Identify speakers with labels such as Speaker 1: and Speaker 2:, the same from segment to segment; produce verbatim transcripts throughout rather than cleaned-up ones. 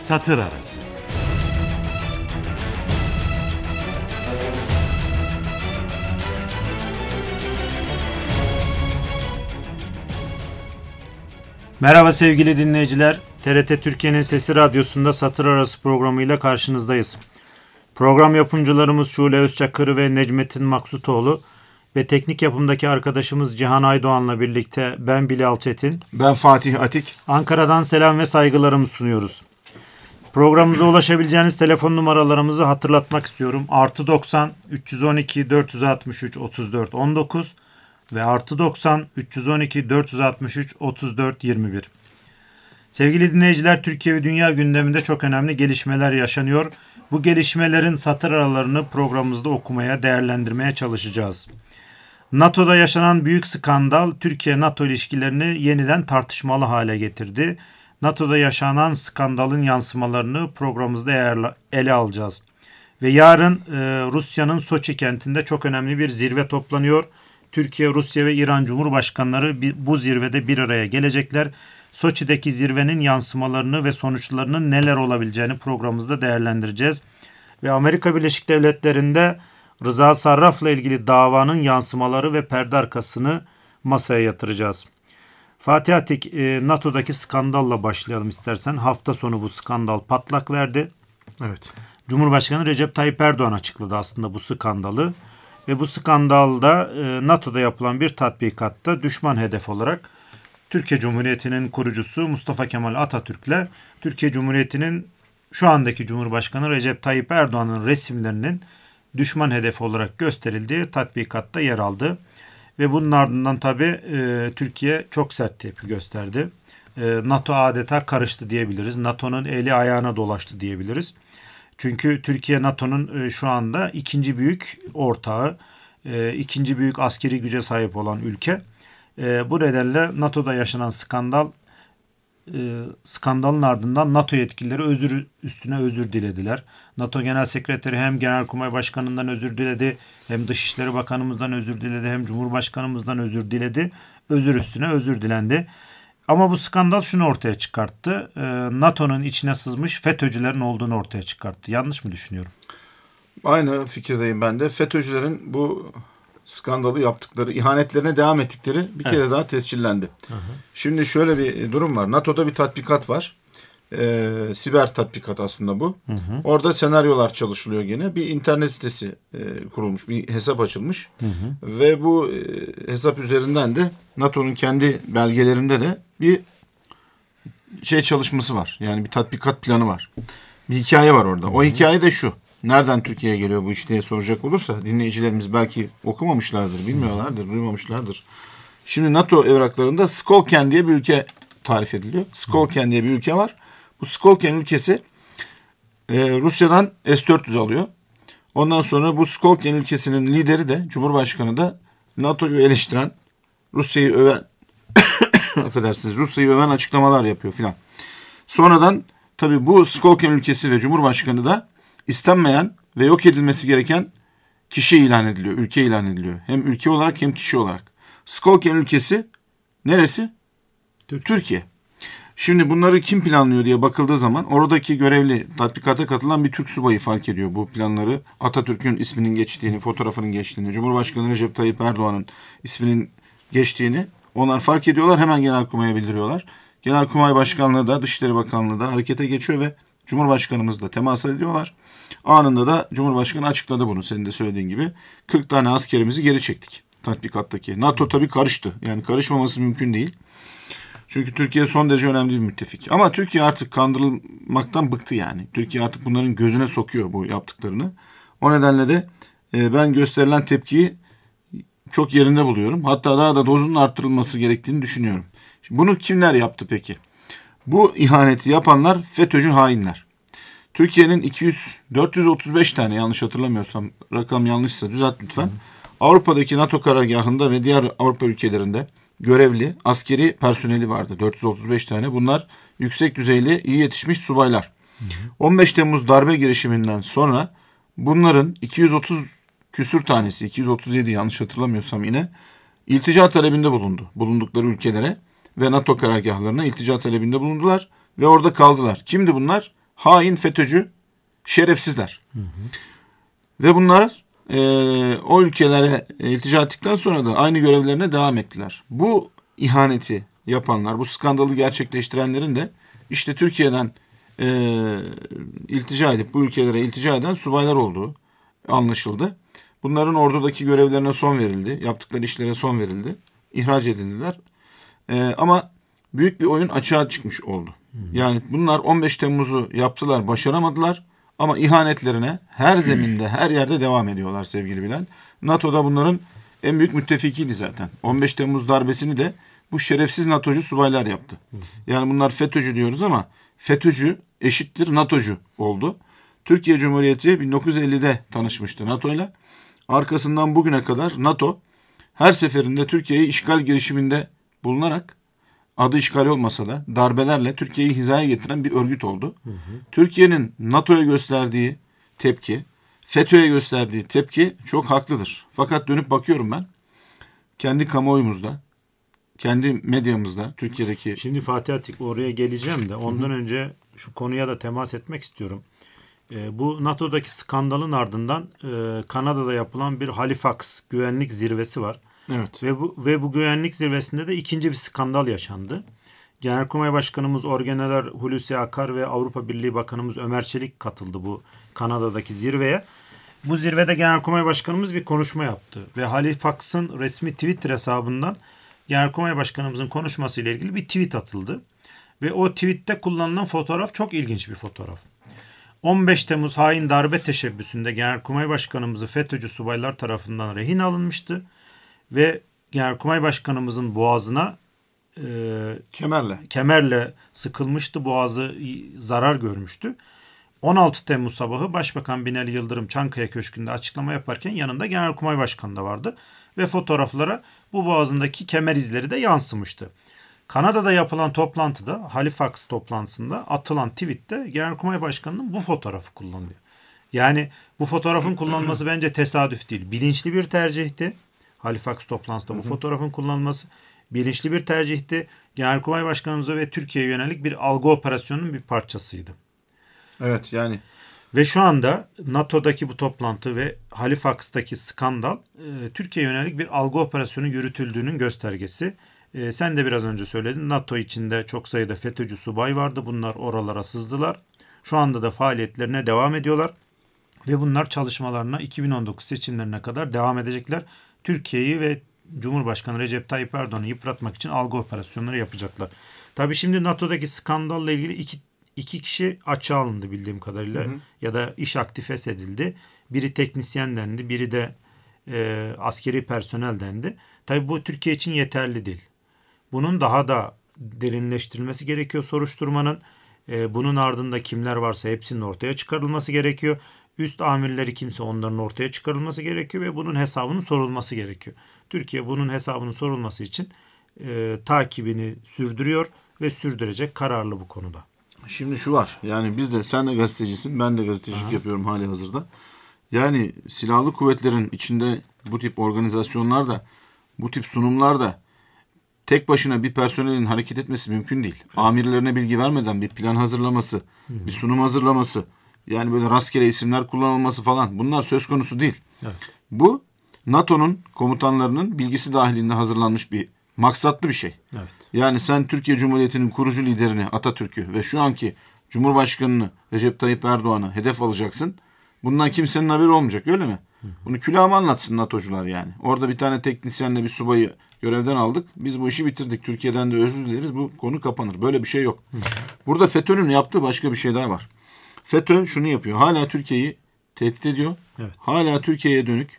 Speaker 1: Satır Arası. Merhaba sevgili dinleyiciler. T R T Türkiye'nin Sesi Radyosu'nda Satır Arası programıyla karşınızdayız. Program yapımcılarımız Şule Özçakır ve Necmettin Maksutoğlu ve teknik yapımdaki arkadaşımız Cihan Aydoğan'la birlikte ben Bilal Alçetin,
Speaker 2: ben Fatih Atik.
Speaker 1: Ankara'dan selam ve saygılarımızı sunuyoruz. Programımıza ulaşabileceğiniz telefon numaralarımızı hatırlatmak istiyorum. Artı doksan üç yüz on iki dört yüz altmış üç otuz dört on dokuz ve artı doksan üç yüz on iki dört yüz altmış üç otuz dört yirmi bir. Sevgili dinleyiciler, Türkiye ve dünya gündeminde çok önemli gelişmeler yaşanıyor. Bu gelişmelerin satır aralarını programımızda okumaya, değerlendirmeye çalışacağız. NATO'da yaşanan büyük skandal Türkiye-NATO ilişkilerini yeniden tartışmalı hale getirdi. NATO'da yaşanan skandalın yansımalarını programımızda ele alacağız. Ve yarın e, Rusya'nın Soçi kentinde çok önemli bir zirve toplanıyor. Türkiye, Rusya ve İran Cumhurbaşkanları bu zirvede bir araya gelecekler. Soçi'deki zirvenin yansımalarını ve sonuçlarının neler olabileceğini programımızda değerlendireceğiz. Ve Amerika Birleşik Devletleri'nde Rıza Sarraf'la ilgili davanın yansımaları ve perde arkasını masaya yatıracağız. Fatih Atik, NATO'daki skandalla başlayalım istersen. Hafta sonu bu skandal patlak verdi.
Speaker 2: Evet.
Speaker 1: Cumhurbaşkanı Recep Tayyip Erdoğan açıkladı aslında bu skandalı. Ve bu skandalda NATO'da yapılan bir tatbikatta düşman hedef olarak Türkiye Cumhuriyeti'nin kurucusu Mustafa Kemal Atatürk'le Türkiye Cumhuriyeti'nin şu andaki Cumhurbaşkanı Recep Tayyip Erdoğan'ın resimlerinin düşman hedefi olarak gösterildiği tatbikatta yer aldı. Ve bunun ardından tabii e, Türkiye çok sert tepki gösterdi. E, NATO adeta karıştı diyebiliriz. NATO'nun eli ayağına dolaştı diyebiliriz. Çünkü Türkiye NATO'nun e, şu anda ikinci büyük ortağı, e, ikinci büyük askeri güce sahip olan ülke. E, bu nedenle NATO'da yaşanan skandal, e, skandalın ardından NATO yetkilileri özür üstüne özür dilediler. NATO Genel Sekreteri hem Genelkurmay Başkanı'ndan özür diledi, hem Dışişleri Bakanımızdan özür diledi, hem Cumhurbaşkanımızdan özür diledi. Özür üstüne özür dilendi. Ama bu skandal şunu ortaya çıkarttı. E, NATO'nun içine sızmış FETÖ'cülerin olduğunu ortaya çıkarttı. Yanlış mı düşünüyorum?
Speaker 2: Aynı fikirdeyim ben de. FETÖ'cülerin bu skandalı yaptıkları, ihanetlerine devam ettikleri bir kere evet. daha tescillendi. Hı hı. Şimdi şöyle bir durum var. NATO'da bir tatbikat var. Ee, siber tatbikat aslında bu. Hı hı. Orada senaryolar çalışılıyor gene. Bir internet sitesi e, kurulmuş, bir hesap açılmış. Hı hı. Ve bu e, hesap üzerinden de NATO'nun kendi belgelerinde de bir şey çalışması var. Yani bir tatbikat planı var. Bir hikaye var orada. Hı hı. O hikaye de şu. Nereden Türkiye'ye geliyor bu iş diye soracak olursa dinleyicilerimiz belki okumamışlardır, bilmiyorlardır, duymamışlardır. Şimdi NATO evraklarında Skolken diye bir ülke tarif ediliyor. Skolken diye bir ülke var. Bu Skolken ülkesi e, Rusya'dan S dört yüz alıyor. Ondan sonra bu Skolken ülkesinin lideri de, Cumhurbaşkanı da NATO'yu eleştiren, Rusya'yı öven affedersiniz, Rusya'yı öven açıklamalar yapıyor filan. Sonradan tabii bu Skolken ülkesi ve Cumhurbaşkanı da İstenmeyen ve yok edilmesi gereken kişi ilan ediliyor, ülke ilan ediliyor. Hem ülke olarak hem kişi olarak. Skolken ülkesi neresi? Türkiye. Türkiye. Şimdi bunları kim planlıyor diye bakıldığı zaman oradaki görevli, tatbikata katılan bir Türk subayı fark ediyor bu planları. Atatürk'ün isminin geçtiğini, fotoğrafının geçtiğini, Cumhurbaşkanı Recep Tayyip Erdoğan'ın isminin geçtiğini onlar fark ediyorlar. Hemen Genelkurmay'a bildiriyorlar. Genelkurmay Başkanlığı da, Dışişleri Bakanlığı da harekete geçiyor ve Cumhurbaşkanımızla temas ediyorlar. Anında da Cumhurbaşkanı açıkladı bunu, senin de söylediğin gibi. kırk tane askerimizi geri çektik tatbikattaki. NATO tabii karıştı. Yani karışmaması mümkün değil. Çünkü Türkiye son derece önemli bir müttefik. Ama Türkiye artık kandırılmaktan bıktı yani. Türkiye artık bunların gözüne sokuyor bu yaptıklarını. O nedenle de e, ben gösterilen tepkiyi çok yerinde buluyorum. Hatta daha da dozunun arttırılması gerektiğini düşünüyorum. Şimdi bunu kimler yaptı peki? Bu ihaneti yapanlar FETÖ'cü hainler. Türkiye'nin iki yüz dört yüz otuz beş tane, yanlış hatırlamıyorsam, rakam yanlışsa düzelt lütfen. Hı hı. Avrupa'daki NATO karargahında ve diğer Avrupa ülkelerinde görevli askeri personeli vardı. dört yüz otuz beş tane. Bunlar yüksek düzeyli, iyi yetişmiş subaylar. Hı hı. on beş Temmuz darbe girişiminden sonra bunların iki yüz otuz küsür tanesi, iki yüz otuz yedi yanlış hatırlamıyorsam yine, iltica talebinde bulundu. Bulundukları ülkelere ve NATO karargahlarına iltica talebinde bulundular ve orada kaldılar. Kimdi bunlar? hain, FETÖ'cü, şerefsizler. Hı hı. Ve bunlar e, o ülkelere iltica ettikten sonra da aynı görevlerine devam ettiler. Bu ihaneti yapanlar, bu skandalı gerçekleştirenlerin de işte Türkiye'den e, iltica edip bu ülkelere iltica eden subaylar olduğu anlaşıldı. Bunların ordudaki görevlerine son verildi. Yaptıkları işlere son verildi. İhraç edildiler. E, ama büyük bir oyun açığa çıkmış oldu. Yani bunlar on beş Temmuz'u yaptılar, başaramadılar. Ama ihanetlerine her zeminde, her yerde devam ediyorlar sevgili Bilal. NATO'da bunların en büyük müttefikiydi zaten. on beş Temmuz darbesini de bu şerefsiz NATO'cu subaylar yaptı. Yani bunlar FETÖ'cü diyoruz ama FETÖ'cü eşittir NATO'cu oldu. Türkiye Cumhuriyeti bin dokuz yüz ellide tanışmıştı NATO'yla. Arkasından bugüne kadar NATO her seferinde Türkiye'yi işgal girişiminde bulunarak, adı işgal olmasa da darbelerle Türkiye'yi hizaya getiren bir örgüt oldu. Hı hı. Türkiye'nin NATO'ya gösterdiği tepki, FETÖ'ye gösterdiği tepki çok haklıdır. Fakat dönüp bakıyorum ben, kendi kamuoyumuzda, kendi medyamızda, Türkiye'deki...
Speaker 1: Şimdi Fatih Atik, oraya geleceğim de ondan hı hı. önce şu konuya da temas etmek istiyorum. E, bu NATO'daki skandalın ardından e, Kanada'da yapılan bir Halifax güvenlik zirvesi var.
Speaker 2: Evet.
Speaker 1: Ve bu ve bu güvenlik zirvesinde de ikinci bir skandal yaşandı. Genelkurmay Başkanımız Orgeneral Hulusi Akar ve Avrupa Birliği Bakanımız Ömer Çelik katıldı bu Kanada'daki zirveye. Bu zirvede Genelkurmay Başkanımız bir konuşma yaptı ve Halifax'ın resmi Twitter hesabından Genelkurmay Başkanımızın konuşması ile ilgili bir tweet atıldı. Ve o tweette kullanılan fotoğraf çok ilginç bir fotoğraf. on beş Temmuz hain darbe teşebbüsünde Genelkurmay Başkanımızı FETÖ'cü subaylar tarafından rehin alınmıştı. Ve Genelkurmay Başkanımızın boğazına e,
Speaker 2: kemerle
Speaker 1: kemerle sıkılmıştı. Boğazı zarar görmüştü. on altı Temmuz sabahı Başbakan Binali Yıldırım Çankaya Köşkü'nde açıklama yaparken yanında Genelkurmay Başkanı da vardı. Ve fotoğraflara bu boğazındaki kemer izleri de yansımıştı. Kanada'da yapılan toplantıda, Halifax toplantısında atılan tweette Genelkurmay Başkanı'nın bu fotoğrafı kullanılıyor. Yani bu fotoğrafın kullanılması bence tesadüf değil. Bilinçli bir tercihti. Halifax toplantısında bu fotoğrafın kullanılması bilinçli bir tercihti. Genelkurmay Başkanımıza ve Türkiye'ye yönelik bir algı operasyonunun bir parçasıydı.
Speaker 2: Evet yani.
Speaker 1: Ve şu anda NATO'daki bu toplantı ve Halifax'taki skandal e, Türkiye'ye yönelik bir algı operasyonu yürütüldüğünün göstergesi. E, sen de biraz önce söyledin. NATO içinde çok sayıda FETÖ'cü subay vardı. Bunlar oralara sızdılar. Şu anda da faaliyetlerine devam ediyorlar. Ve bunlar çalışmalarına iki bin on dokuz seçimlerine kadar devam edecekler. Türkiye'yi ve Cumhurbaşkanı Recep Tayyip Erdoğan'ı yıpratmak için algı operasyonları yapacaklar. Tabii şimdi NATO'daki skandalla ilgili iki, iki kişi açığa alındı bildiğim kadarıyla. Hı hı. Ya da iş aktif edildi. Biri teknisyen dendi, biri de e, askeri personel dendi. Tabii bu Türkiye için yeterli değil. Bunun daha da derinleştirilmesi gerekiyor soruşturmanın. E, bunun ardında kimler varsa hepsinin ortaya çıkarılması gerekiyor. Üst amirleri kimse onların ortaya çıkarılması gerekiyor ve bunun hesabının sorulması gerekiyor. Türkiye bunun hesabının sorulması için e, takibini sürdürüyor ve sürdürecek, kararlı bu konuda.
Speaker 2: Şimdi şu var, yani biz de, sen de gazetecisin, ben de gazetecilik Aha. yapıyorum hali hazırda. Yani silahlı kuvvetlerin içinde bu tip organizasyonlarda, bu tip sunumlarda tek başına bir personelin hareket etmesi mümkün değil. Evet. Amirlerine bilgi vermeden bir plan hazırlaması, Hı-hı. bir sunum hazırlaması, yani böyle rastgele isimler kullanılması falan, bunlar söz konusu değil. Evet. Bu NATO'nun komutanlarının bilgisi dahilinde hazırlanmış bir maksatlı bir şey. Evet. Yani sen Türkiye Cumhuriyeti'nin kurucu liderini, Atatürk'ü ve şu anki Cumhurbaşkanı'nı Recep Tayyip Erdoğan'ı hedef alacaksın. Bundan kimsenin haberi olmayacak, öyle mi? Hı hı. Bunu külahıma anlatsın NATO'cular yani. Orada bir tane teknisyenle bir subayı görevden aldık. Biz bu işi bitirdik. Türkiye'den de özür dileriz. Bu konu kapanır. Böyle bir şey yok. Hı hı. Burada FETÖ'nün yaptığı başka bir şey daha var. FETÖ şunu yapıyor. Hala Türkiye'yi tehdit ediyor. Evet. Hala Türkiye'ye dönük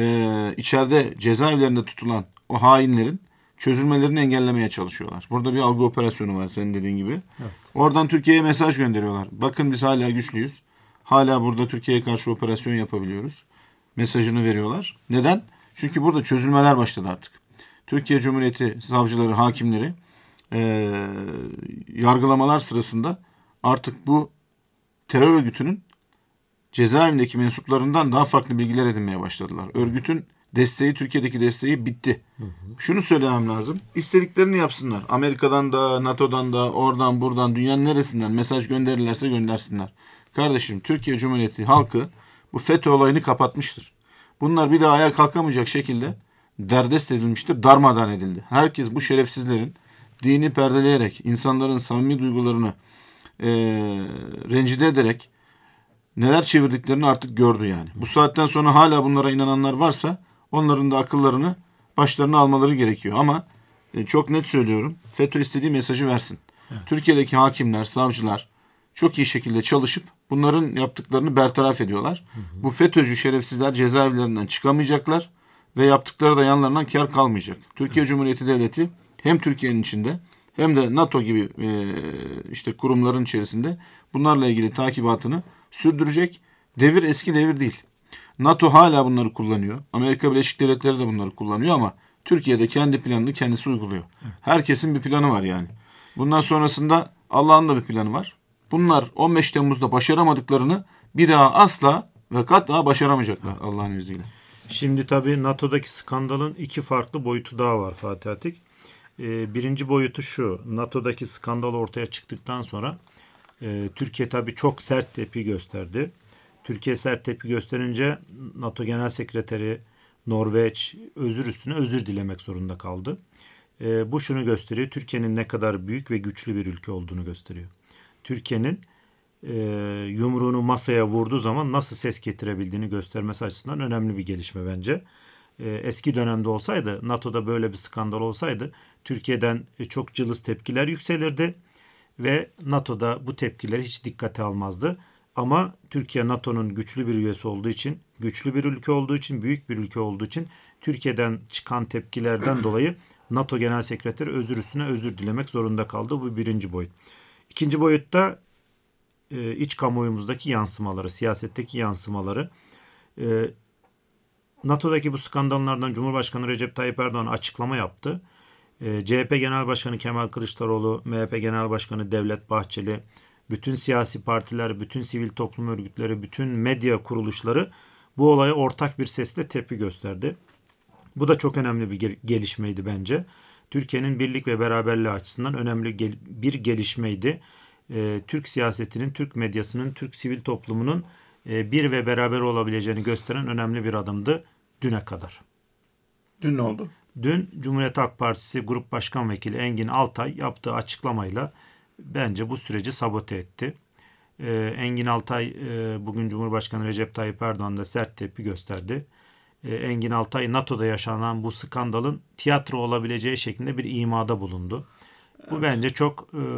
Speaker 2: e, içeride cezaevlerinde tutulan o hainlerin çözülmelerini engellemeye çalışıyorlar. Burada bir algı operasyonu var senin dediğin gibi. Evet. Oradan Türkiye'ye mesaj gönderiyorlar. Bakın biz hala güçlüyüz. Hala burada Türkiye'ye karşı operasyon yapabiliyoruz. Mesajını veriyorlar. Neden? Çünkü burada çözülmeler başladı artık. Türkiye Cumhuriyeti savcıları, hakimleri e, yargılamalar sırasında artık bu terör örgütünün cezaevindeki mensuplarından daha farklı bilgiler edinmeye başladılar. Örgütün desteği, Türkiye'deki desteği bitti. Hı hı. Şunu söylemem lazım. İstediklerini yapsınlar. Amerika'dan da, NATO'dan da, oradan buradan, dünyanın neresinden mesaj gönderirlerse göndersinler. Kardeşim, Türkiye Cumhuriyeti halkı bu FETÖ olayını kapatmıştır. Bunlar bir daha ayağa kalkamayacak şekilde derdest edilmiştir, darmadağın edildi. Herkes bu şerefsizlerin dini perdeleyerek, insanların samimi duygularını e, rencide ederek neler çevirdiklerini artık gördü yani. Bu saatten sonra hala bunlara inananlar varsa onların da akıllarını başlarına almaları gerekiyor. Ama e, çok net söylüyorum, FETÖ istediği mesajı versin. Evet. Türkiye'deki hakimler, savcılar çok iyi şekilde çalışıp bunların yaptıklarını bertaraf ediyorlar. Hı hı. Bu FETÖ'cü şerefsizler cezaevlerinden çıkamayacaklar ve yaptıkları da yanlarından kar kalmayacak. Türkiye evet. Cumhuriyeti Devleti hem Türkiye'nin içinde hem de NATO gibi e, işte kurumların içerisinde bunlarla ilgili takibatını sürdürecek. Devir eski devir değil. NATO hala bunları kullanıyor. Amerika Birleşik Devletleri de bunları kullanıyor ama Türkiye'de kendi planını kendisi uyguluyor. Herkesin bir planı var yani. Bundan sonrasında Allah'ın da bir planı var. Bunlar on beş Temmuz'da başaramadıklarını bir daha asla ve katla başaramayacaklar Allah'ın izniyle.
Speaker 1: Şimdi tabii NATO'daki skandalın iki farklı boyutu daha var Fatih Atik. Ee, birinci boyutu şu. NATO'daki skandal ortaya çıktıktan sonra e, Türkiye tabii çok sert tepki gösterdi. Türkiye sert tepki gösterince NATO Genel Sekreteri Norveç özür üstüne özür dilemek zorunda kaldı. E, bu şunu gösteriyor. Türkiye'nin ne kadar büyük ve güçlü bir ülke olduğunu gösteriyor. Türkiye'nin e, yumruğunu masaya vurduğu zaman nasıl ses getirebildiğini göstermesi açısından önemli bir gelişme bence. E, eski dönemde olsaydı, NATO'da böyle bir skandal olsaydı Türkiye'den çok cılız tepkiler yükselirdi ve NATO'da bu tepkileri hiç dikkate almazdı. Ama Türkiye NATO'nun güçlü bir üyesi olduğu için, güçlü bir ülke olduğu için, büyük bir ülke olduğu için Türkiye'den çıkan tepkilerden dolayı NATO Genel Sekreteri özür üstüne özür dilemek zorunda kaldı. Bu birinci boyut. İkinci boyutta e, iç kamuoyumuzdaki yansımaları, siyasetteki yansımaları. E, NATO'daki bu skandallardan Cumhurbaşkanı Recep Tayyip Erdoğan açıklama yaptı. E, C H P Genel Başkanı Kemal Kılıçdaroğlu, M H P Genel Başkanı Devlet Bahçeli, bütün siyasi partiler, bütün sivil toplum örgütleri, bütün medya kuruluşları bu olaya ortak bir sesle tepki gösterdi. Bu da çok önemli bir gelişmeydi bence. Türkiye'nin birlik ve beraberliği açısından önemli bir gelişmeydi. Ee, Türk siyasetinin, Türk medyasının, Türk sivil toplumunun e, bir ve beraber olabileceğini gösteren önemli bir adımdı düne kadar.
Speaker 2: Dün ne oldu?
Speaker 1: Dün Cumhuriyet Halk Partisi Grup Başkan Vekili Engin Altay yaptığı açıklamayla bence bu süreci sabote etti. Ee, Engin Altay e, bugün Cumhurbaşkanı Recep Tayyip Erdoğan'da sert tepki gösterdi. Ee, Engin Altay NATO'da yaşanan bu skandalın tiyatro olabileceği şeklinde bir imada bulundu. Bu evet. bence çok e,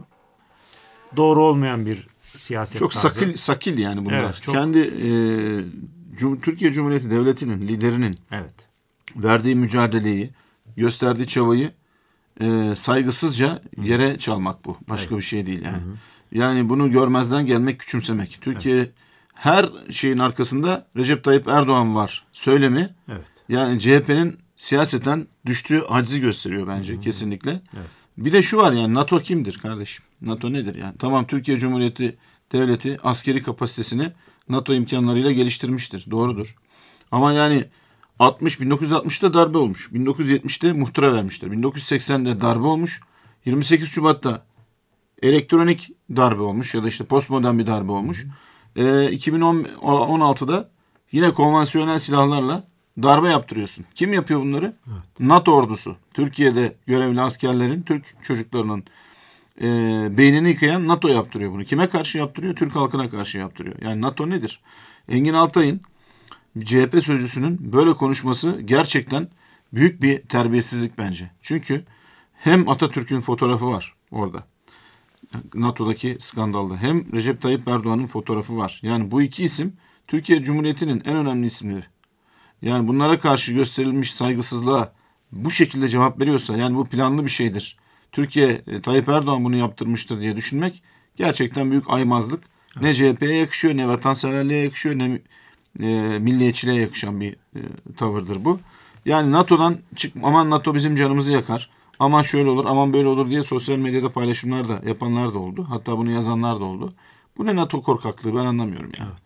Speaker 1: doğru olmayan bir siyaset
Speaker 2: çok
Speaker 1: tarzı.
Speaker 2: sakil sakil yani bunlar.
Speaker 1: Evet, çok...
Speaker 2: Kendi e, Cum- Türkiye Cumhuriyeti Devleti'nin liderinin
Speaker 1: evet.
Speaker 2: verdiği mücadeleyi, gösterdiği çabayı e, saygısızca yere çalmak bu. Başka evet. bir şey değil yani. Hı hı. Yani bunu görmezden gelmek, küçümsemek. Türkiye evet. her şeyin arkasında Recep Tayyip Erdoğan var söylemi. Evet. Yani C H P'nin siyaseten düştüğü acizi gösteriyor bence hı hı. kesinlikle. Evet. Bir de şu var yani NATO kimdir kardeşim? NATO nedir yani? Tamam Türkiye Cumhuriyeti Devleti askeri kapasitesini NATO imkanlarıyla geliştirmiştir. Doğrudur. Ama yani altmış bin dokuz yüz altmışta darbe olmuş. bin dokuz yüz yetmişte muhtıra vermişler. bin dokuz yüz seksende darbe olmuş. yirmi sekiz Şubat'ta elektronik darbe olmuş ya da işte postmodern bir darbe olmuş. Ee, iki bin on altıda yine konvansiyonel silahlarla darbe yaptırıyorsun. Kim yapıyor bunları? Evet. NATO ordusu. Türkiye'de görevli askerlerin, Türk çocuklarının e, beynini yıkayan NATO yaptırıyor bunu. Kime karşı yaptırıyor? Türk halkına karşı yaptırıyor. Yani NATO nedir? Engin Altay'ın C H P sözcüsünün böyle konuşması gerçekten büyük bir terbiyesizlik bence. Çünkü hem Atatürk'ün fotoğrafı var orada. NATO'daki skandalda. Hem Recep Tayyip Erdoğan'ın fotoğrafı var. Yani bu iki isim Türkiye Cumhuriyeti'nin en önemli isimleri. Yani bunlara karşı gösterilmiş saygısızlığa bu şekilde cevap veriyorsa yani bu planlı bir şeydir. Türkiye Tayyip Erdoğan bunu yaptırmıştır diye düşünmek gerçekten büyük aymazlık. Evet. Ne C H P'ye yakışıyor, ne vatanseverliğe yakışıyor, ne e, milliyetçiliğe yakışan bir e, tavırdır bu. Yani NATO'dan çık, aman NATO bizim canımızı yakar, aman şöyle olur, aman böyle olur diye sosyal medyada paylaşımlar da yapanlar da oldu. Hatta bunu yazanlar da oldu. Bu ne NATO korkaklığı ben anlamıyorum yani. Evet.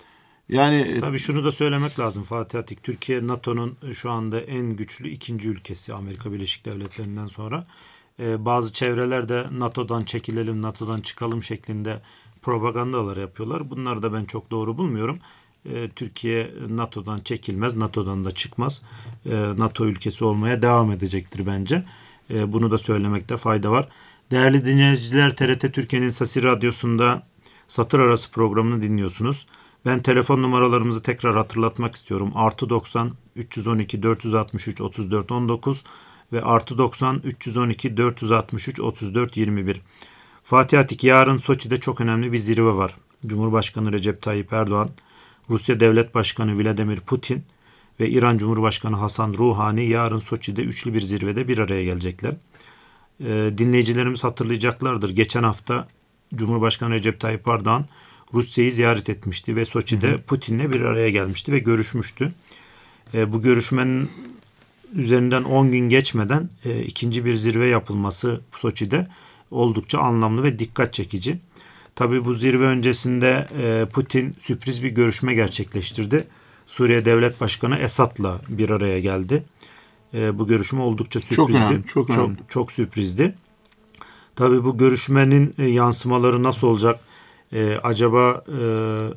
Speaker 2: Yani
Speaker 1: Tabii şunu da söylemek lazım Fatih Atik. Türkiye NATO'nun şu anda en güçlü ikinci ülkesi Amerika Birleşik Devletleri'nden sonra. Ee, bazı çevrelerde NATO'dan çekilelim, NATO'dan çıkalım şeklinde propagandalar yapıyorlar. Bunları da ben çok doğru bulmuyorum. Ee, Türkiye NATO'dan çekilmez, NATO'dan da çıkmaz. Ee, NATO ülkesi olmaya devam edecektir bence. Ee, bunu da söylemekte fayda var. Değerli dinleyiciler, T R T Türkiye'nin Sasi Radyosu'nda Satır Arası programını dinliyorsunuz. Ben telefon numaralarımızı tekrar hatırlatmak istiyorum. Artı doksan üç yüz on iki dört yüz altmış üç otuz dört on dokuz ve artı doksan üç yüz on iki dört yüz altmış üç otuz dört yirmi bir. Fatih Atik, yarın Soçi'de çok önemli bir zirve var. Cumhurbaşkanı Recep Tayyip Erdoğan, Rusya Devlet Başkanı Vladimir Putin ve İran Cumhurbaşkanı Hasan Ruhani yarın Soçi'de üçlü bir zirvede bir araya gelecekler. Ee, dinleyicilerimiz hatırlayacaklardır. Geçen hafta Cumhurbaşkanı Recep Tayyip Erdoğan Rusya'yı ziyaret etmişti ve Soçi'de Putin'le bir araya gelmişti ve görüşmüştü. E, bu görüşmenin üzerinden on gün geçmeden e, ikinci bir zirve yapılması Soçi'de oldukça anlamlı ve dikkat çekici. Tabii bu zirve öncesinde e, Putin sürpriz bir görüşme gerçekleştirdi. Suriye Devlet Başkanı Esad'la bir araya geldi. E, bu görüşme oldukça sürprizdi.
Speaker 2: Çok önemli, çok önemli.
Speaker 1: Çok, çok sürprizdi. Tabii bu görüşmenin e, yansımaları nasıl olacak? Ee, acaba e,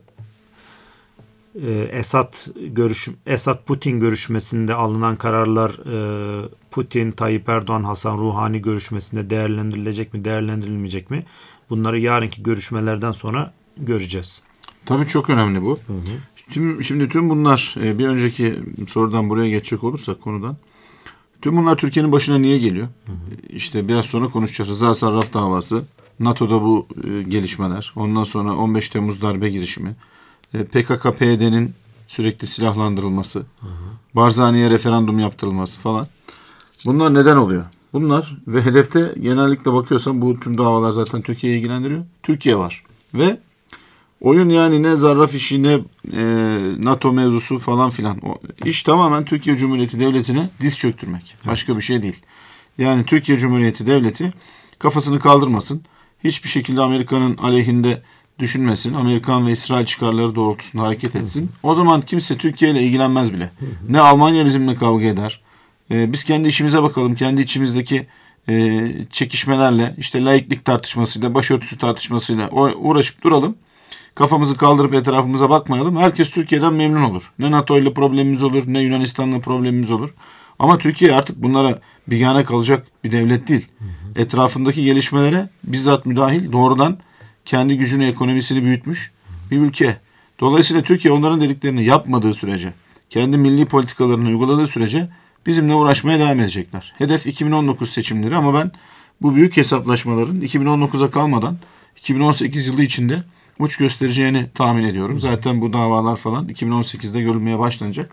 Speaker 1: e, Esad görüş Esad Putin görüşmesinde alınan kararlar e, Putin, Tayyip Erdoğan, Hasan Ruhani görüşmesinde değerlendirilecek mi, değerlendirilmeyecek mi? Bunları yarınki görüşmelerden sonra göreceğiz.
Speaker 2: Tabii çok önemli bu.
Speaker 1: Hı hı.
Speaker 2: Tüm, şimdi tüm bunlar e, bir önceki sorudan buraya geçecek olursak konudan. Tüm bunlar Türkiye'nin başına niye geliyor? Hı hı. İşte biraz sonra konuşacağız. Rıza Sarraf davası, NATO'da bu e, gelişmeler, ondan sonra on beş Temmuz darbe girişimi, e, P K K P Y D'nin sürekli silahlandırılması, hı hı. Barzani'ye referandum yaptırılması falan. Bunlar neden oluyor? Bunlar ve hedefte genellikle bakıyorsan bu tüm davalar zaten Türkiye'yi ilgilendiriyor. Türkiye var. Ve oyun yani ne Zarraf işi ne e, NATO mevzusu falan filan. O, iş tamamen Türkiye Cumhuriyeti Devleti'ne diz çöktürmek. Başka bir şey değil. Yani Türkiye Cumhuriyeti Devleti kafasını kaldırmasın. Hiçbir şekilde Amerika'nın aleyhinde düşünmesin. Amerikan ve İsrail çıkarları doğrultusunda hareket etsin. O zaman kimse Türkiye ile ilgilenmez bile. Ne Almanya bizimle kavga eder. Ee, biz kendi işimize bakalım. Kendi içimizdeki e, çekişmelerle, işte laiklik tartışmasıyla, başörtüsü tartışmasıyla uğraşıp duralım. Kafamızı kaldırıp etrafımıza bakmayalım. Herkes Türkiye'den memnun olur. Ne NATO ile problemimiz olur, ne Yunanistan'la problemimiz olur. Ama Türkiye artık bunlara bigane kalacak bir devlet değil. Hı hı. Etrafındaki gelişmelere bizzat müdahil, doğrudan kendi gücünü, ekonomisini büyütmüş bir ülke. Dolayısıyla Türkiye onların dediklerini yapmadığı sürece, kendi milli politikalarını uyguladığı sürece bizimle uğraşmaya devam edecekler. Hedef iki bin on dokuz seçimleri ama ben bu büyük hesaplaşmaların iki bin on dokuza kalmadan iki bin on sekiz yılı içinde uç göstereceğini tahmin ediyorum. Zaten bu davalar falan iki bin on sekizde görülmeye başlanacak.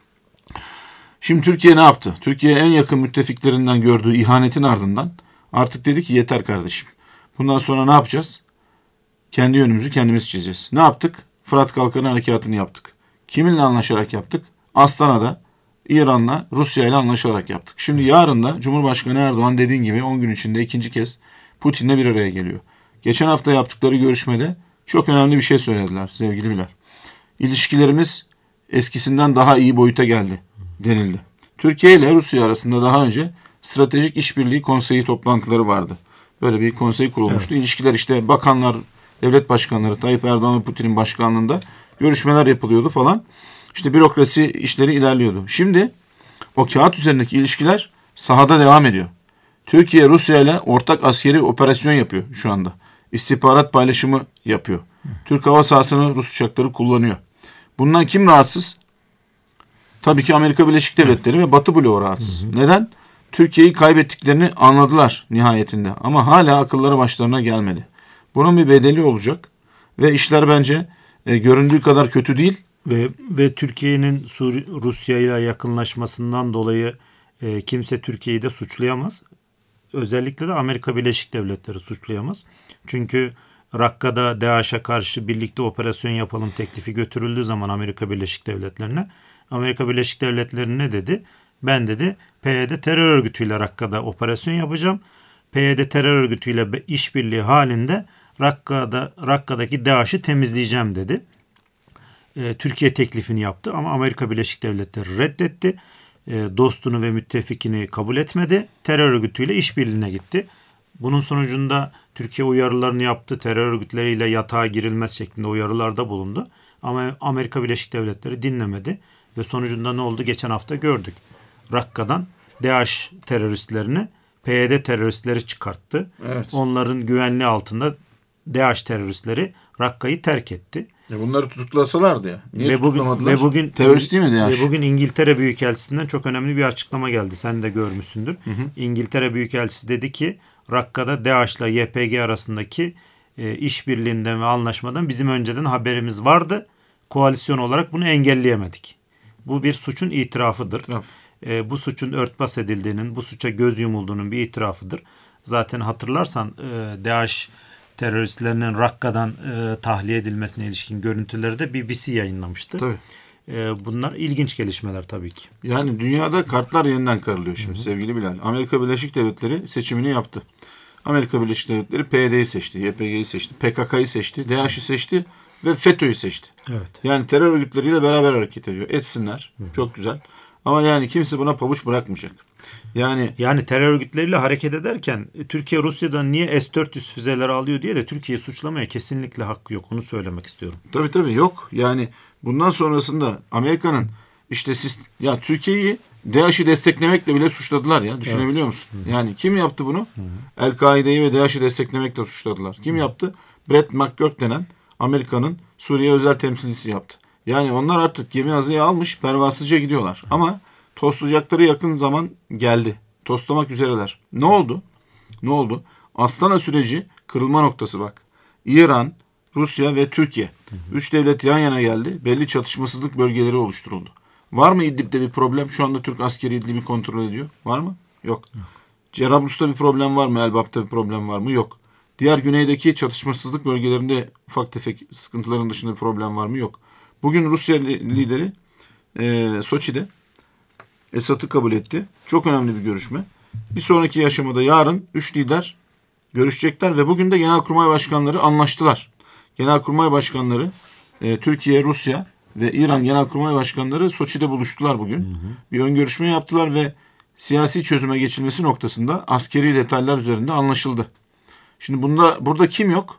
Speaker 2: Şimdi Türkiye ne yaptı? Türkiye en yakın müttefiklerinden gördüğü ihanetin ardından artık dedi ki yeter kardeşim. Bundan sonra ne yapacağız? Kendi yönümüzü kendimiz çizeceğiz. Ne yaptık? Fırat Kalkanı Harekatı'nı yaptık. Kiminle anlaşarak yaptık? Astana'da İran'la, Rusya ile anlaşarak yaptık. Şimdi yarın da Cumhurbaşkanı Erdoğan dediğin gibi on gün içinde ikinci kez Putin'le bir araya geliyor. Geçen hafta yaptıkları görüşmede çok önemli bir şey söylediler sevgili Bilal. İlişkilerimiz eskisinden daha iyi boyuta geldi denildi. Türkiye ile Rusya arasında daha önce stratejik işbirliği konseyi toplantıları vardı. Böyle bir konsey kurulmuştu. Evet. İlişkiler işte bakanlar, devlet başkanları Tayyip Erdoğan ve Putin'in başkanlığında görüşmeler yapılıyordu falan. İşte bürokrasi işleri ilerliyordu. Şimdi o kağıt üzerindeki ilişkiler sahada devam ediyor. Türkiye Rusya ile ortak askeri operasyon yapıyor şu anda. İstihbarat paylaşımı yapıyor. Hı. Türk hava sahasını Rus uçakları kullanıyor. Bundan kim rahatsız? Tabii ki Amerika Birleşik Devletleri Hı. ve Batı bloğu rahatsız. Hı hı. Neden? Türkiye'yi kaybettiklerini anladılar nihayetinde. Ama hala akılları başlarına gelmedi. Bunun bir bedeli olacak. Ve işler bence e, göründüğü kadar kötü değil.
Speaker 1: Ve ve Türkiye'nin Rusya ile yakınlaşmasından dolayı e, kimse Türkiye'yi de suçlayamaz. Özellikle de Amerika Birleşik Devletleri suçlayamaz. Çünkü Rakka'da DAEŞ'e karşı birlikte operasyon yapalım teklifi götürüldüğü zaman Amerika Birleşik Devletleri'ne, Amerika Birleşik Devletleri ne dedi? Ben dedi P Y D terör örgütüyle Rakka'da operasyon yapacağım. P Y D terör örgütüyle işbirliği halinde Rakka'da Rakka'daki DAEŞ'i temizleyeceğim dedi. e, Türkiye teklifini yaptı ama Amerika Birleşik Devletleri reddetti. E, dostunu ve müttefikini kabul etmedi. Terör örgütüyle işbirliğine gitti. Bunun sonucunda Türkiye uyarılarını yaptı. Terör örgütleriyle yatağa girilmez şeklinde uyarılarda bulundu. Ama Amerika Birleşik Devletleri dinlemedi. Ve sonucunda ne oldu? Geçen hafta gördük. Rakka'dan DAEŞ teröristlerini P Y D teröristleri çıkarttı.
Speaker 2: Evet.
Speaker 1: Onların güvenliği altında DAEŞ teröristleri Rakka'yı terk etti.
Speaker 2: E bunları tutuklasalardı ya. Niye
Speaker 1: ve bugün
Speaker 2: tutuklamadılar?
Speaker 1: ve bugün
Speaker 2: terörist değil mi DAEŞ?
Speaker 1: Ve bugün İngiltere Büyükelçisi'nden çok önemli bir açıklama geldi. Sen de görmüşsündür. Hı hı. İngiltere Büyükelçisi dedi ki Rakka'da DAEŞ ile Y P G arasındaki e, işbirliğinden ve anlaşmadan bizim önceden haberimiz vardı. Koalisyon olarak bunu engelleyemedik. Bu bir suçun itirafıdır.
Speaker 2: Evet.
Speaker 1: E, bu suçun örtbas edildiğinin, bu suça göz yumulduğunun bir itirafıdır. Zaten hatırlarsan e, DAEŞ teröristlerinin Rakka'dan e, tahliye edilmesine ilişkin görüntüleri de B B C yayınlamıştı.
Speaker 2: Tabii.
Speaker 1: E, bunlar ilginç gelişmeler tabii ki.
Speaker 2: Yani dünyada kartlar yeniden karılıyor şimdi, hı hı, sevgili Bilal. Amerika Birleşik Devletleri seçimini yaptı. Amerika Birleşik Devletleri P Y D'yi seçti, Y P G'yi seçti, P K K'yı seçti, DAEŞ'i seçti ve FETÖ'yü seçti.
Speaker 1: Evet.
Speaker 2: Yani terör örgütleriyle beraber hareket ediyor. Etsinler. Hı hı. Çok güzel. Ama yani kimse buna pabuç bırakmayacak. Yani
Speaker 1: yani terör örgütleriyle hareket ederken Türkiye Rusya'dan niye S dört yüz füzeleri alıyor diye de Türkiye'yi suçlamaya kesinlikle hakkı yok. Onu söylemek istiyorum.
Speaker 2: Tabii tabii yok. Yani bundan sonrasında Amerika'nın işte siz ya Türkiye'yi DAEŞ'i desteklemekle bile suçladılar ya. Düşünebiliyor evet. musun? Hı. Yani kim yaptı bunu? El-Kaide'yi ve DAEŞ'i desteklemekle suçladılar. Kim Hı. yaptı? Brett McGurk denen Amerika'nın Suriye özel temsilcisi yaptı. Yani onlar artık gemi hazıya almış, pervasızca gidiyorlar. Hı. Ama tostlayacakları yakın zaman geldi. Tostlamak üzereler. Ne oldu? Ne oldu? Astana süreci kırılma noktası bak. İran, Rusya ve Türkiye. Hı hı. Üç devlet yan yana geldi. Belli çatışmasızlık bölgeleri oluşturuldu. Var mı İdlib'de bir problem? Şu anda Türk askeri İdlib'i kontrol ediyor. Var mı? Yok. Yok. Cerablus'ta bir problem var mı? Elbap'ta bir problem var mı? Yok. Diğer güneydeki çatışmasızlık bölgelerinde ufak tefek sıkıntıların dışında bir problem var mı? Yok. Bugün Rusya lideri e, Soçi'de Esad'ı kabul etti. Çok önemli bir görüşme. Bir sonraki aşamada yarın üç lider görüşecekler ve bugün de Genelkurmay Başkanları anlaştılar. Genelkurmay Başkanları e, Türkiye, Rusya ve İran Genelkurmay Başkanları Soçi'de buluştular bugün. Hı hı. Bir ön görüşme yaptılar ve siyasi çözüme geçilmesi noktasında askeri detaylar üzerinde anlaşıldı. Şimdi bunda burada kim yok?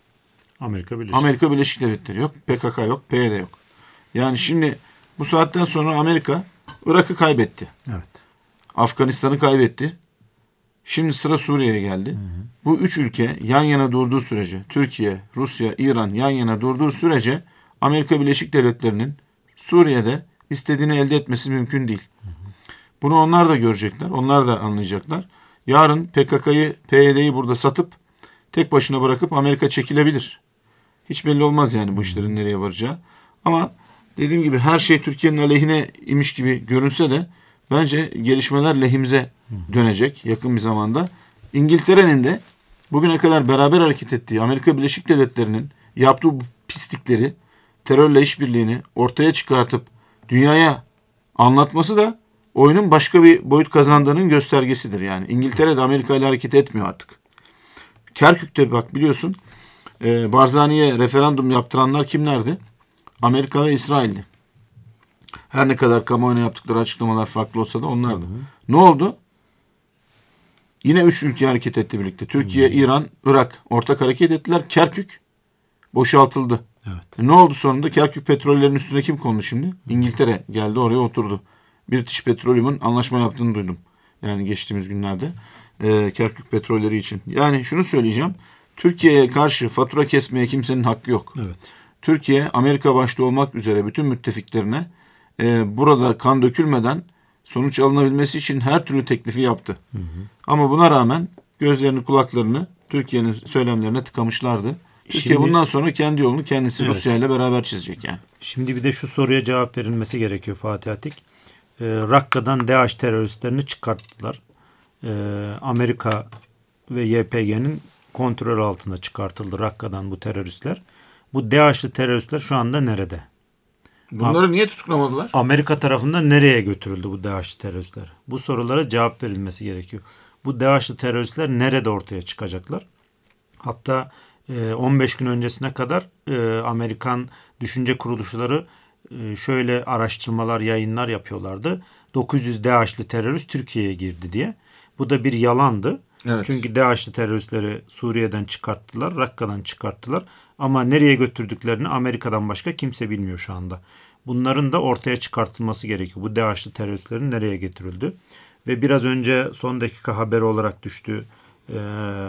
Speaker 1: Amerika Birleşik.
Speaker 2: Amerika Birleşik Devletleri yok. P K K yok. P Y D yok. Yani şimdi bu saatten sonra Amerika Irak'ı kaybetti.
Speaker 1: Evet.
Speaker 2: Afganistan'ı kaybetti. Şimdi sıra Suriye'ye geldi. Hı hı. Bu üç ülke yan yana durduğu sürece, Türkiye, Rusya, İran yan yana durduğu sürece Amerika Birleşik Devletleri'nin Suriye'de istediğini elde etmesi mümkün değil. Hı hı. Bunu onlar da görecekler, onlar da anlayacaklar. Yarın P K K'yı, P Y D'yi burada satıp tek başına bırakıp Amerika çekilebilir. Hiç belli olmaz yani bu işlerin nereye varacağı. Ama dediğim gibi her şey Türkiye'nin aleyhine imiş gibi görünse de bence gelişmeler lehimize dönecek yakın bir zamanda. İngiltere'nin de bugüne kadar beraber hareket ettiği Amerika Birleşik Devletleri'nin yaptığı bu pislikleri, terörle işbirliğini ortaya çıkartıp dünyaya anlatması da oyunun başka bir boyut kazandığının göstergesidir. Yani İngiltere de Amerika ile hareket etmiyor artık. Kerkük'te bak biliyorsun e, Barzani'ye referandum yaptıranlar kimlerdi? Amerika ve İsrail'di. Her ne kadar kamuoyuna yaptıkları açıklamalar farklı olsa da onlardı. Hı hı. Ne oldu? Yine üç ülke hareket etti birlikte. Türkiye, hı hı. İran, Irak ortak hareket ettiler. Kerkük boşaltıldı. Evet. E ne oldu sonunda? Kerkük petrollerinin üstüne kim kondu şimdi? Hı hı. İngiltere geldi oraya oturdu. British Petroleum'un anlaşma yaptığını duydum. Yani geçtiğimiz günlerde. E, Kerkük petrolleri için. Yani şunu söyleyeceğim. Türkiye'ye karşı fatura kesmeye kimsenin hakkı yok. Evet. Türkiye, Amerika başta olmak üzere bütün müttefiklerine e, burada kan dökülmeden sonuç alınabilmesi için her türlü teklifi yaptı. Hı hı. Ama buna rağmen gözlerini kulaklarını Türkiye'nin söylemlerine tıkamışlardı. Türkiye şimdi, bundan sonra kendi yolunu kendisi evet. Rusya ile beraber çizecek yani.
Speaker 1: Şimdi bir de şu soruya cevap verilmesi gerekiyor Fatih Atik. E, Rakka'dan DAEŞ teröristlerini çıkarttılar. E, Amerika ve Y P G'nin kontrol altında çıkartıldı Rakka'dan bu teröristler. Bu DAEŞ'li teröristler şu anda nerede?
Speaker 2: Bunları niye tutuklamadılar?
Speaker 1: Amerika tarafından nereye götürüldü bu DAEŞ'li teröristler? Bu sorulara cevap verilmesi gerekiyor. Bu DAEŞ'li teröristler nerede ortaya çıkacaklar? Hatta on beş gün öncesine kadar Amerikan düşünce kuruluşları e, şöyle araştırmalar, yayınlar yapıyorlardı. dokuz yüz DAEŞ'li terörist Türkiye'ye girdi diye. Bu da bir yalandı.
Speaker 2: Evet.
Speaker 1: Çünkü DAEŞ'li teröristleri Suriye'den çıkarttılar, Rakka'dan çıkarttılar. Ama nereye götürdüklerini Amerika'dan başka kimse bilmiyor şu anda. Bunların da ortaya çıkartılması gerekiyor. Bu DAEŞ'li teröristlerin nereye getirildi? Ve biraz önce son dakika haberi olarak düştü e,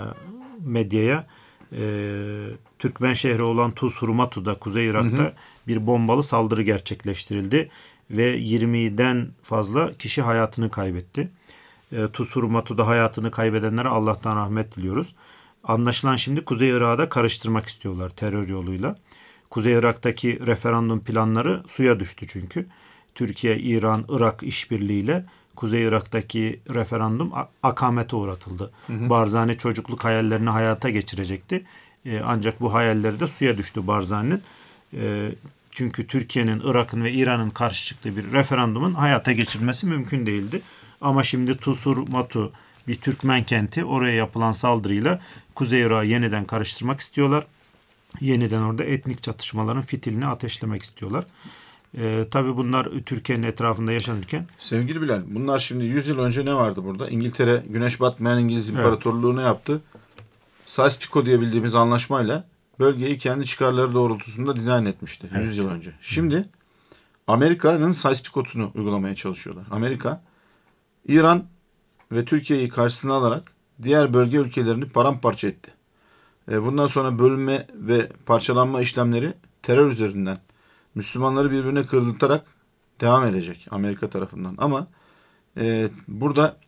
Speaker 1: medyaya. E, Türkmen şehri olan Tuz Hurmatu'da, Kuzey Irak'ta hı hı. bir bombalı saldırı gerçekleştirildi. Ve yirmiden fazla kişi hayatını kaybetti. E, Tuz Hurmatu'da hayatını kaybedenlere Allah'tan rahmet diliyoruz. Anlaşılan şimdi Kuzey Irak'ı da karıştırmak istiyorlar terör yoluyla. Kuzey Irak'taki referandum planları suya düştü çünkü. Türkiye, İran, Irak işbirliğiyle Kuzey Irak'taki referandum akamete uğratıldı. Hı hı. Barzani çocukluk hayallerini hayata geçirecekti. E, ancak bu hayalleri de suya düştü Barzani'nin. E, çünkü Türkiye'nin, Irak'ın ve İran'ın karşı çıktığı bir referandumun hayata geçirilmesi mümkün değildi. Ama şimdi Tusur Matu bir Türkmen kenti, oraya yapılan saldırıyla Kuzey Irak'ı yeniden karıştırmak istiyorlar. Yeniden orada etnik çatışmaların fitilini ateşlemek istiyorlar. Ee, tabii bunlar Türkiye'nin etrafında yaşanırken.
Speaker 2: Sevgili Bilal, bunlar şimdi yüz yıl önce ne vardı burada? İngiltere güneş batmayan İngiliz İmparatorluğu'nu evet. yaptı. Sykes-Picot diye bildiğimiz anlaşmayla bölgeyi kendi çıkarları doğrultusunda dizayn etmişti evet. yüz yıl önce. Şimdi Amerika'nın Sykes-Picot'unu uygulamaya çalışıyorlar. Amerika, İran ve Türkiye'yi karşısına alarak diğer bölge ülkelerini paramparça etti. Bundan sonra bölünme ve parçalanma işlemleri terör üzerinden Müslümanları birbirine kırıltarak devam edecek Amerika tarafından. Ama e, burada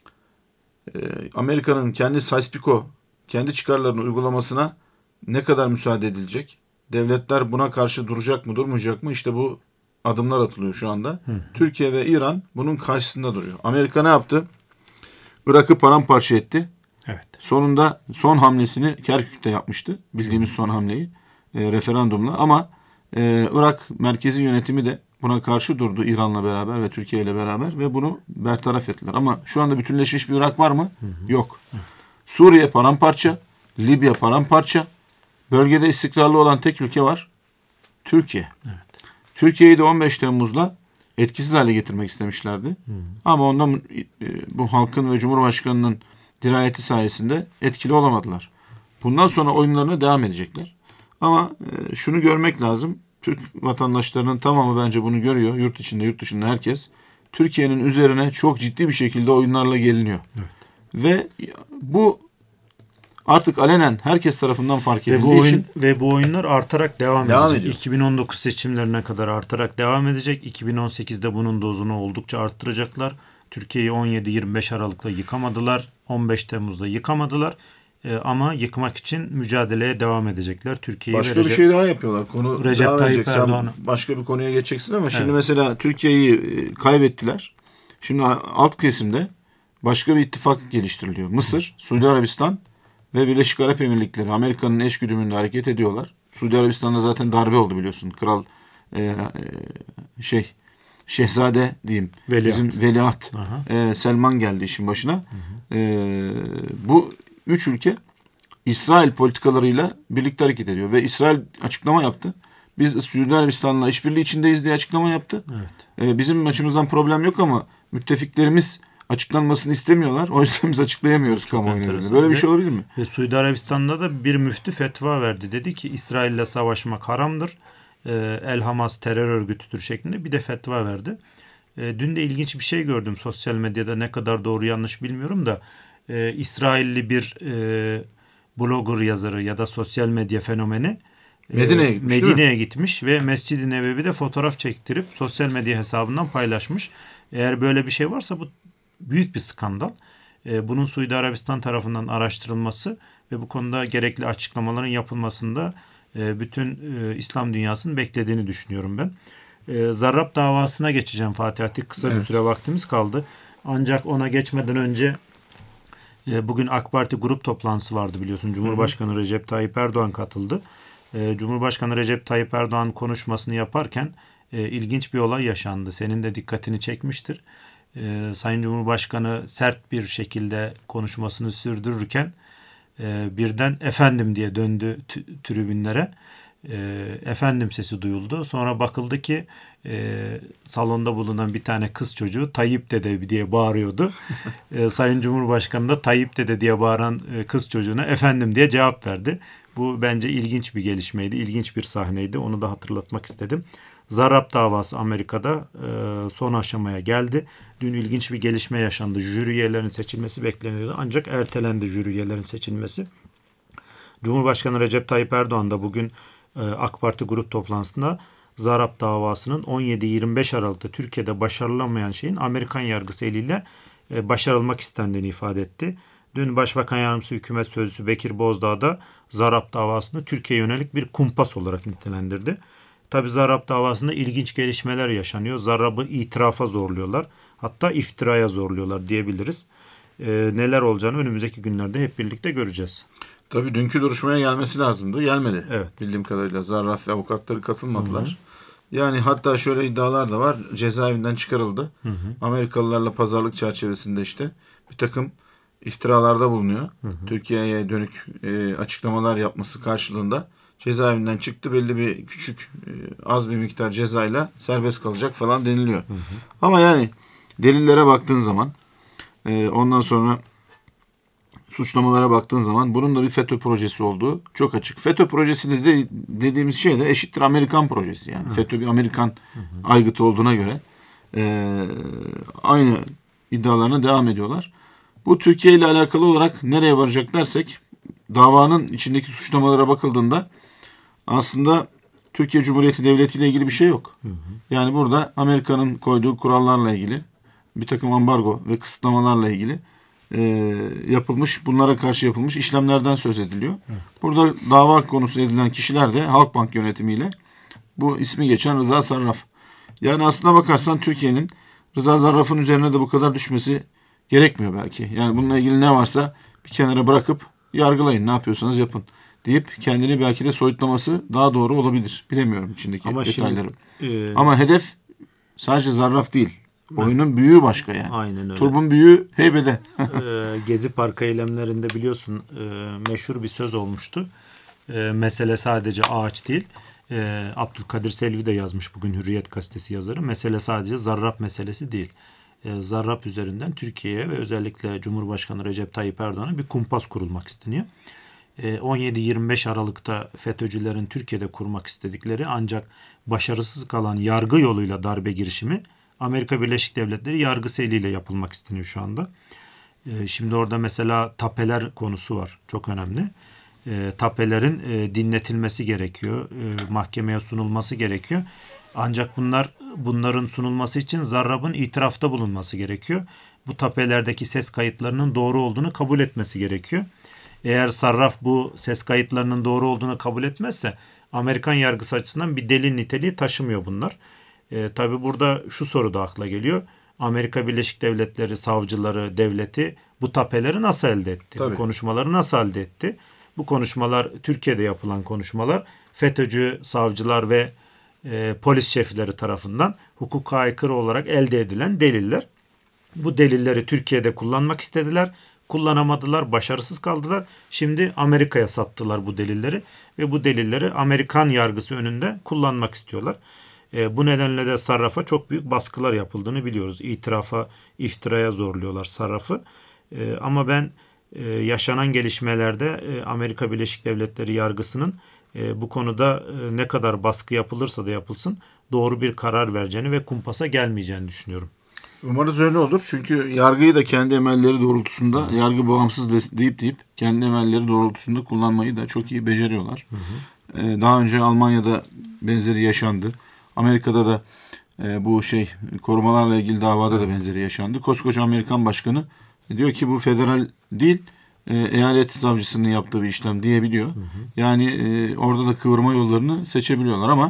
Speaker 2: e, Amerika'nın kendi Sykes-Picot kendi çıkarlarını uygulamasına ne kadar müsaade edilecek? Devletler buna karşı duracak mı, durmayacak mı? İşte bu adımlar atılıyor şu anda. Hı hı. Türkiye ve İran bunun karşısında duruyor. Amerika ne yaptı? Irak'ı paramparça etti.
Speaker 1: Evet.
Speaker 2: Sonunda son hamlesini Kerkük'te yapmıştı. Bildiğimiz son hamleyi e, referandumla. Ama e, Irak merkezi yönetimi de buna karşı durdu İran'la beraber ve Türkiye ile beraber ve bunu bertaraf ettiler. Ama şu anda bütünleşmiş bir Irak var mı? Hı hı. Yok. Evet. Suriye paramparça, Libya paramparça. Bölgede istikrarlı olan tek ülke var. Türkiye. Evet. Türkiye'yi de on beş Temmuz'la etkisiz hale getirmek istemişlerdi. Hı hı. Ama ondan bu halkın ve Cumhurbaşkanı'nın dirayeti sayesinde etkili olamadılar. Bundan sonra oyunlarına devam edecekler. Ama e, şunu görmek lazım. Türk vatandaşlarının tamamı bence bunu görüyor. Yurt içinde, yurt dışında herkes. Türkiye'nin üzerine çok ciddi bir şekilde oyunlarla geliniyor. Evet. Ve bu artık alenen herkes tarafından fark edildiği
Speaker 1: ve bu oyun,
Speaker 2: için.
Speaker 1: Ve bu oyunlar artarak devam,
Speaker 2: devam
Speaker 1: edecek.
Speaker 2: Ediyor.
Speaker 1: iki bin on dokuz seçimlerine kadar artarak devam edecek. iki bin on sekizde bunun dozunu oldukça arttıracaklar. Türkiye'yi on yedi yirmi beş Aralık'ta yıkamadılar. on beş Temmuz'da yıkamadılar. Ee, ama yıkmak için mücadeleye devam edecekler. Türkiye'yi
Speaker 2: başka
Speaker 1: verecek.
Speaker 2: bir şey daha yapıyorlar. Konu
Speaker 1: Recep
Speaker 2: devam
Speaker 1: Tayyip
Speaker 2: edecek. Sen
Speaker 1: Erdoğan.
Speaker 2: başka bir konuya geçeceksin ama şimdi
Speaker 1: evet.
Speaker 2: mesela Türkiye'yi kaybettiler. Şimdi alt kesimde başka bir ittifak geliştiriliyor. Mısır, Suudi Arabistan ve Birleşik Arap Emirlikleri Amerika'nın eşgüdümünde hareket ediyorlar. Suudi Arabistan'da zaten darbe oldu biliyorsun. Kral e, e, şey Şehzade diyeyim.
Speaker 1: Veliaht.
Speaker 2: Bizim veliaht e, Selman geldi işin başına. Hı hı. E, bu üç ülke İsrail politikalarıyla birlikte hareket ediyor. Ve İsrail açıklama yaptı. Biz Suudi Arabistan'la işbirliği içindeyiz diye açıklama yaptı. Evet. E, bizim açımızdan problem yok ama müttefiklerimiz açıklanmasını istemiyorlar. O yüzden biz açıklayamıyoruz kamuoyuna. Böyle bir şey olabilir mi?
Speaker 1: Ve Suudi Arabistan'da da bir müftü fetva verdi. Dedi ki İsrail'le savaşmak haramdır. El Hamas terör örgütüdür şeklinde bir de fetva verdi. E, dün de ilginç bir şey gördüm sosyal medyada, ne kadar doğru yanlış bilmiyorum da e, İsrailli bir e, blogger yazarı ya da sosyal medya fenomeni e,
Speaker 2: Medine'ye gitmiş,
Speaker 1: Medine'ye gitmiş ve Mescid-i Nebevi'de fotoğraf çektirip sosyal medya hesabından paylaşmış. Eğer böyle bir şey varsa bu büyük bir skandal. E, bunun Suudi Arabistan tarafından araştırılması ve bu konuda gerekli açıklamaların yapılmasında bütün e, İslam dünyasının beklediğini düşünüyorum ben. E, Zarrab davasına geçeceğim Fatih Atik. Kısa evet. bir süre vaktimiz kaldı. Ancak ona geçmeden önce e, bugün AK Parti grup toplantısı vardı biliyorsun. Cumhurbaşkanı hı hı. Recep Tayyip Erdoğan katıldı. E, Cumhurbaşkanı Recep Tayyip Erdoğan konuşmasını yaparken e, ilginç bir olay yaşandı. Senin de dikkatini çekmiştir. E, Sayın Cumhurbaşkanı sert bir şekilde konuşmasını sürdürürken birden efendim diye döndü t- tribünlere. e, efendim sesi duyuldu. Sonra bakıldı ki e, salonda bulunan bir tane kız çocuğu Tayyip Dede diye bağırıyordu. e, Sayın Cumhurbaşkanı da Tayyip Dede diye bağıran e, kız çocuğuna efendim diye cevap verdi. Bu bence ilginç bir gelişmeydi, ilginç bir sahneydi. Onu da hatırlatmak istedim. Zarrab davası Amerika'da e, son aşamaya geldi. Dün ilginç bir gelişme yaşandı. Jüri üyelerinin seçilmesi bekleniyordu. Ancak ertelendi jüri üyelerinin seçilmesi. Cumhurbaşkanı Recep Tayyip Erdoğan da bugün e, AK Parti grup toplantısında Zarrab davasının on yedi yirmi beş Aralık'ta Türkiye'de başarılamayan şeyin Amerikan yargısı eliyle e, başarılmak istendiğini ifade etti. Dün Başbakan Yardımcısı Hükümet Sözcüsü Bekir Bozdağ da Zarrab davasını Türkiye'ye yönelik bir kumpas olarak nitelendirdi. Tabi Zarrab davasında ilginç gelişmeler yaşanıyor. Zarrab'ı itirafa zorluyorlar. Hatta iftiraya zorluyorlar diyebiliriz. E, neler olacağını önümüzdeki günlerde hep birlikte göreceğiz.
Speaker 2: Tabii dünkü duruşmaya gelmesi lazımdı. Gelmedi.
Speaker 1: Evet.
Speaker 2: Bildiğim kadarıyla Zarrab ve avukatları katılmadılar.
Speaker 1: Hı hı.
Speaker 2: Yani hatta şöyle iddialar da var. Cezaevinden çıkarıldı. Hı hı. Amerikalılarla pazarlık çerçevesinde işte bir takım iftiralarda bulunuyor. Hı hı. Türkiye'ye dönük e, açıklamalar yapması karşılığında cezaevinden çıktı. Belli bir küçük e, az bir miktar cezayla serbest kalacak falan deniliyor. Hı hı. Ama yani delillere baktığın zaman e, ondan sonra suçlamalara baktığın zaman bunun da bir FETÖ projesi olduğu çok açık. FETÖ projesi de dediğimiz şey de eşittir Amerikan projesi yani. Hı. FETÖ bir Amerikan hı hı. aygıtı olduğuna göre e, aynı iddialarına devam ediyorlar. Bu Türkiye ile alakalı olarak nereye varacak dersek davanın içindeki suçlamalara bakıldığında aslında Türkiye Cumhuriyeti Devleti ile ilgili bir şey yok. Hı hı. Yani burada Amerika'nın koyduğu kurallarla ilgili bir takım ambargo ve kısıtlamalarla ilgili e, yapılmış, bunlara karşı yapılmış işlemlerden söz ediliyor. Hı. Burada dava konusu edilen kişiler de Halkbank yönetimiyle bu ismi geçen Rıza Zarrab. Yani aslına bakarsan Türkiye'nin Rıza Zarrab'ın üzerine de bu kadar düşmesi gerekmiyor belki. Yani bununla ilgili ne varsa bir kenara bırakıp yargılayın, ne yapıyorsanız yapın deyip kendini belki de soyutlaması daha doğru olabilir. Bilemiyorum içindeki
Speaker 1: ama
Speaker 2: detayları.
Speaker 1: Şimdi, e...
Speaker 2: Ama hedef sadece Zarrab değil. Oyunun büyüğü başka yani.
Speaker 1: Aynen öyle.
Speaker 2: Turbun büyüğü heybede.
Speaker 1: e, Gezi Parkı eylemlerinde biliyorsun e, meşhur bir söz olmuştu. E, mesele sadece ağaç değil. E, Abdülkadir Selvi de yazmış bugün Hürriyet Gazetesi yazarı. Mesele sadece Zarrab meselesi değil. E, Zarrab üzerinden Türkiye'ye ve özellikle Cumhurbaşkanı Recep Tayyip Erdoğan'a bir kumpas kurulmak isteniyor. E, on yedi yirmi beş Aralık'ta FETÖ'cülerin Türkiye'de kurmak istedikleri ancak başarısız kalan yargı yoluyla darbe girişimi Amerika Birleşik Devletleri yargısı eliyle yapılmak isteniyor şu anda. E, şimdi orada mesela tapeler konusu var. Çok önemli. E, tapelerin e, dinletilmesi gerekiyor. E, mahkemeye sunulması gerekiyor. Ancak bunlar bunların sunulması için Zarrab'ın itirafta bulunması gerekiyor. Bu tapelerdeki ses kayıtlarının doğru olduğunu kabul etmesi gerekiyor. Eğer Zarrab bu ses kayıtlarının doğru olduğunu kabul etmezse Amerikan yargısı açısından bir delil niteliği taşımıyor bunlar. E, tabii burada şu soru da akla geliyor. Amerika Birleşik Devletleri savcıları, devleti bu tapeleri nasıl elde etti?
Speaker 2: Tabii.
Speaker 1: Bu konuşmaları nasıl elde etti? Bu konuşmalar Türkiye'de yapılan konuşmalar FETÖ'cü savcılar ve e, polis şefleri tarafından hukuka aykırı olarak elde edilen deliller. Bu delilleri Türkiye'de kullanmak istediler. Kullanamadılar, başarısız kaldılar. Şimdi Amerika'ya sattılar bu delilleri ve bu delilleri Amerikan yargısı önünde kullanmak istiyorlar. E, bu nedenle de Zarrab'a çok büyük baskılar yapıldığını biliyoruz. İtirafa, iftiraya zorluyorlar Zarrab'ı. E, ama ben e, yaşanan gelişmelerde e, Amerika Birleşik Devletleri yargısının e, bu konuda e, ne kadar baskı yapılırsa da yapılsın doğru bir karar vereceğini ve kumpasa gelmeyeceğini düşünüyorum.
Speaker 2: Umarız öyle olur. Çünkü yargıyı da kendi emelleri doğrultusunda, yargı bağımsız deyip deyip kendi emelleri doğrultusunda kullanmayı da çok iyi beceriyorlar. Hı hı. Ee, daha önce Almanya'da benzeri yaşandı. Amerika'da da e, bu şey korumalarla ilgili davada da benzeri yaşandı. Koskoca Amerikan başkanı diyor ki bu federal değil, e, eyalet savcısının yaptığı bir işlem diyebiliyor. Hı hı. Yani e, orada da kıvırma yollarını seçebiliyorlar ama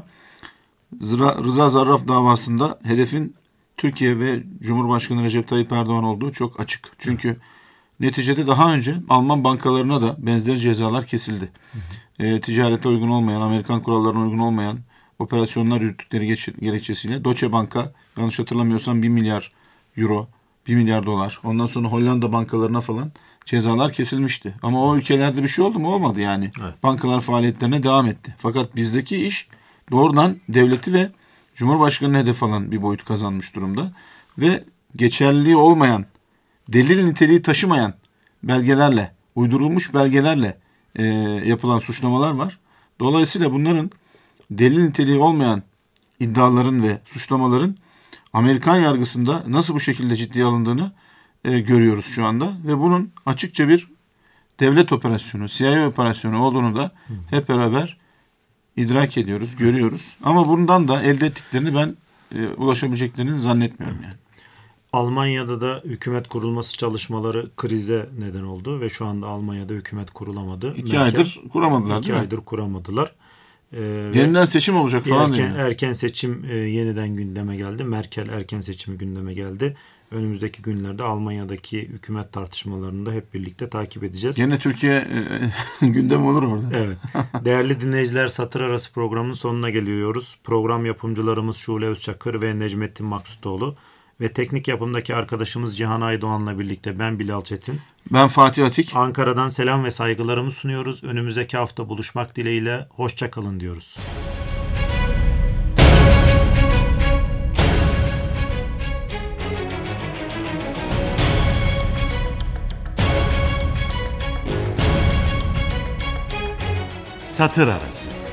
Speaker 2: Zıra, Rıza Zarrab davasında hedefin Türkiye ve Cumhurbaşkanı Recep Tayyip Erdoğan olduğu çok açık. Çünkü neticede daha önce Alman bankalarına da benzeri cezalar kesildi. Hı hı. E, ticarete uygun olmayan, Amerikan kurallarına uygun olmayan operasyonlar yürüttükleri geç, gerekçesiyle Deutsche Bank'a yanlış hatırlamıyorsam bir milyar euro, bir milyar dolar. Ondan sonra Hollanda bankalarına falan cezalar kesilmişti. Ama o ülkelerde bir şey oldu mu? Olmadı yani.
Speaker 1: Evet.
Speaker 2: Bankalar faaliyetlerine devam etti. Fakat bizdeki iş doğrudan devleti ve Cumhurbaşkanı'nı hedef alan bir boyut kazanmış durumda. Ve geçerliliği olmayan, delil niteliği taşımayan belgelerle, uydurulmuş belgelerle e, yapılan suçlamalar var. Dolayısıyla bunların delil niteliği olmayan iddiaların ve suçlamaların Amerikan yargısında nasıl bu şekilde ciddiye alındığını e, görüyoruz şu anda. Ve bunun açıkça bir devlet operasyonu, C I A operasyonu olduğunu da hep beraber idrak ediyoruz, görüyoruz. Ama bundan da elde ettiklerini ben e, ulaşabileceklerini zannetmiyorum yani.
Speaker 1: Almanya'da da hükümet kurulması çalışmaları krize neden oldu ve şu anda Almanya'da hükümet kurulamadı.
Speaker 2: İki
Speaker 1: Merkel,
Speaker 2: aydır kuramadılar
Speaker 1: iki
Speaker 2: değil mi?
Speaker 1: aydır kuramadılar. Ee,
Speaker 2: Yeniden seçim olacak falan
Speaker 1: erken,
Speaker 2: diyor.
Speaker 1: erken seçim e, yeniden gündeme geldi. Merkel erken seçimi gündeme geldi. Önümüzdeki günlerde Almanya'daki hükümet tartışmalarını da hep birlikte takip edeceğiz.
Speaker 2: Gene Türkiye e, gündem olur orada.
Speaker 1: Evet. Değerli dinleyiciler, Satır Arası programının sonuna geliyoruz. Program yapımcılarımız Şule Özçakır ve Necmettin Maksutoğlu ve teknik yapımdaki arkadaşımız Cihan Aydoğan'la birlikte ben Bilal Çetin.
Speaker 2: Ben Fatih Atik.
Speaker 1: Ankara'dan selam ve saygılarımı sunuyoruz. Önümüzdeki hafta buluşmak dileğiyle hoşça kalın diyoruz.
Speaker 3: Satır Arası